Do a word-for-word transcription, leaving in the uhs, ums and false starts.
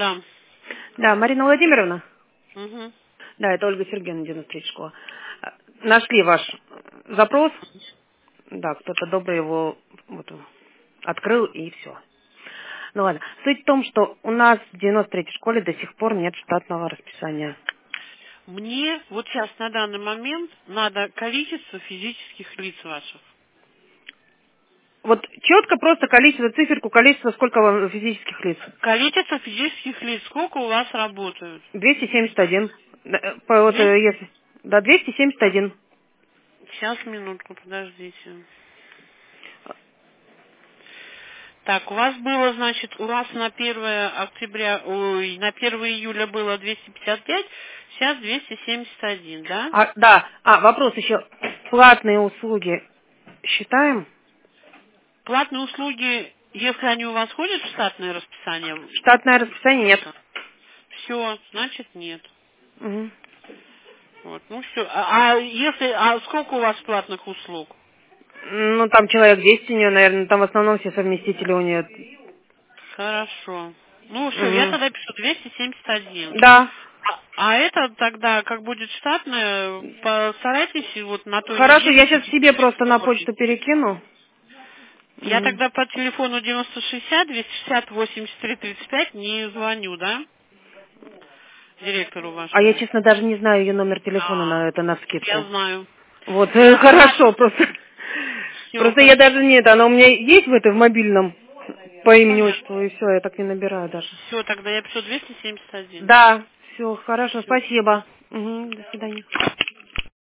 Да. Да, Марина Владимировна? Угу. Да, это Ольга Сергеевна, девяносто третья школа. Нашли ваш запрос. Да, кто-то добрый его вот, открыл и все. Ну ладно. Суть в том, что у нас в девяносто третьей школе до сих пор нет штатного расписания. Мне вот сейчас на данный момент надо количество физических лиц ваших. Вот четко просто количество, циферку, количество, сколько вам физических лиц? Количество физических лиц, сколько у вас работают? двести семьдесят один. Да, э, по- Вот, двести? э, если... Да, двести семьдесят один. Сейчас, минутку, подождите. Так, у вас было, значит, у вас на первое октября, ой, на первое июля было двести пятьдесят пять, сейчас двести семьдесят один, да? А, да, а, вопрос еще. Платные услуги считаем? Платные услуги, если они у вас входят в штатное расписание, Штатное расписание нет. все, значит нет. Угу. Вот, ну все. А, а если, а сколько у вас платных услуг? Ну, там человек десять у нее, наверное, там в основном все совместители у нее. Хорошо. Ну все, я Угу. тогда пишу двести семьдесят один. Да. А, а это тогда, как будет штатное, постарайтесь вот на той Хорошо, неделе я сейчас себе физических просто на работать. почту перекину. Я Угу. тогда по телефону девяносто шестьдесят двести шестьдесят восемьдесят три тридцать пять не звоню, да? Директору А я, вашему. честно, даже не знаю ее номер телефона А, на это, на я скидку. знаю. Вот, э, хорошо, просто. Все, Просто я даже нет, она у меня есть в этой, в мобильном, по имени, понятно. отчеству, и все, я так не набираю даже. Все, тогда я пишу двести семьдесят один. Да, все, хорошо, Все. спасибо. Угу, до свидания.